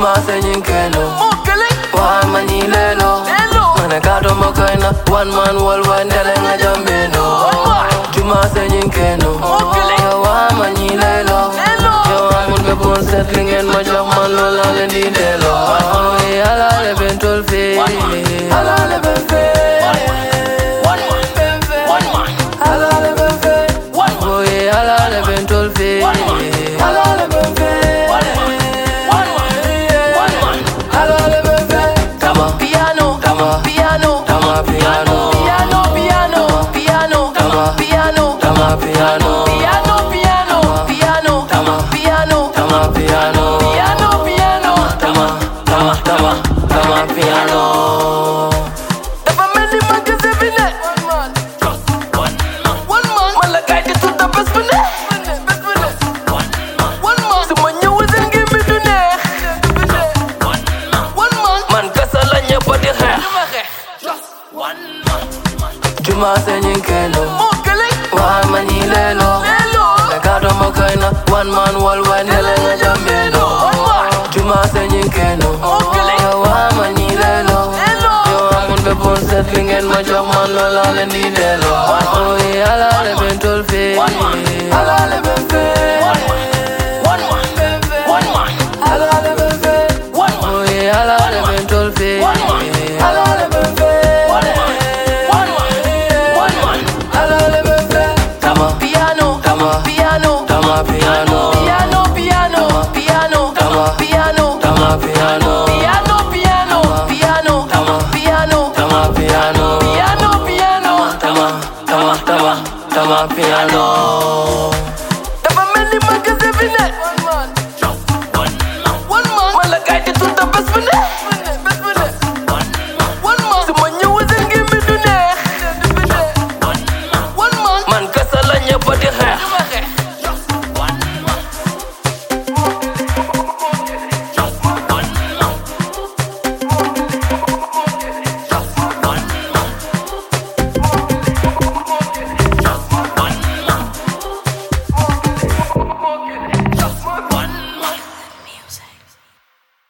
Juma senyin keno wa mani lelo mana kato mokaina one man worldwide ndelenga jambeno Juma senyin keno wa mani lelo yo amun be bon settling en ma jox man lola len di delo ala le bentol fe ala le ben fe one man ala le ben fe ala le bentol fe ala le ben fe Juma senyin keno wa mani lelo kato mokaina one man worldwide ndelenga jambeno Juma senyin keno wa mani lelo yo amun be bon settling en ma jox man lola len di delo ala le bentol fe ala le ben fe ala le ben fe ala le bentol fe